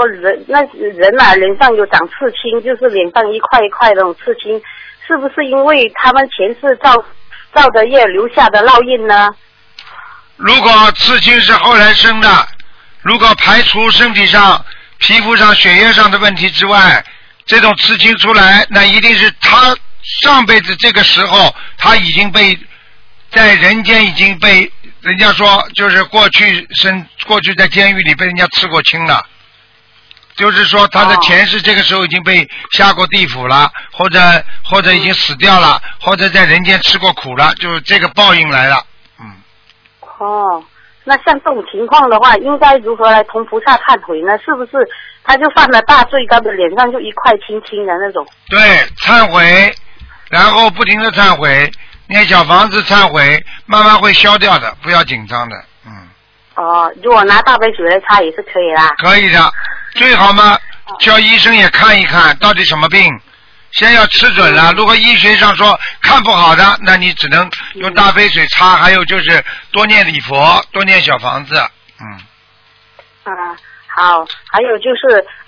说人脸上有长刺青，就是脸上一块一块那种刺青，是不是因为他们前世造的业留下的烙印呢？ 如果刺青是后来生的，如果排除身体上、皮肤上、血液上的问题之外，这种刺青出来，那一定是他上辈子这个时候他已经被在人间已经被人家说就是过去在监狱里被人家刺过青了，就是说他的前世这个时候已经被下过地府了，或者已经死掉了，或者在人间吃过苦了，就是这个报应来了。 那像这种情况的话，应该如何来同菩萨忏悔呢？是不是他就犯了大罪，他的脸上就一块青青的那种？ 对，忏悔，然后不停的忏悔，念小房子忏悔，慢慢会消掉的，不要紧张的。 如果拿大杯水来擦也是可以啦。 可以的，最好嘛，叫医生也看一看到底什么病，先要吃准了。如果医学上说看不好的，那你只能用大杯水擦，还有就是多念礼佛，多念小房子。 好，还有就是